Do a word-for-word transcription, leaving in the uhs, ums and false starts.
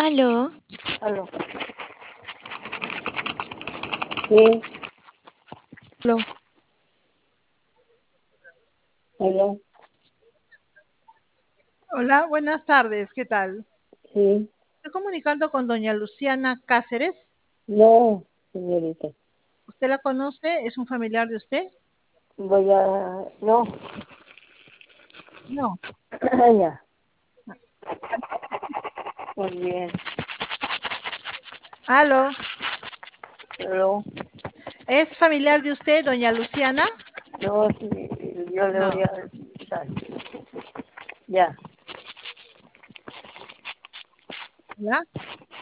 Aló, Aló. Sí, aló. aló. Hola, buenas tardes, ¿qué tal? Sí. Estoy comunicando con doña Luciana Cáceres. No, señorita. ¿Usted la conoce? ¿Es un familiar de usted? Voy a... No. No. Ya. Muy bien. Aló, Aló. ¿es familiar de usted, doña Luciana? No, sí, yo le voy No. a dar. Ya. ¿Ya?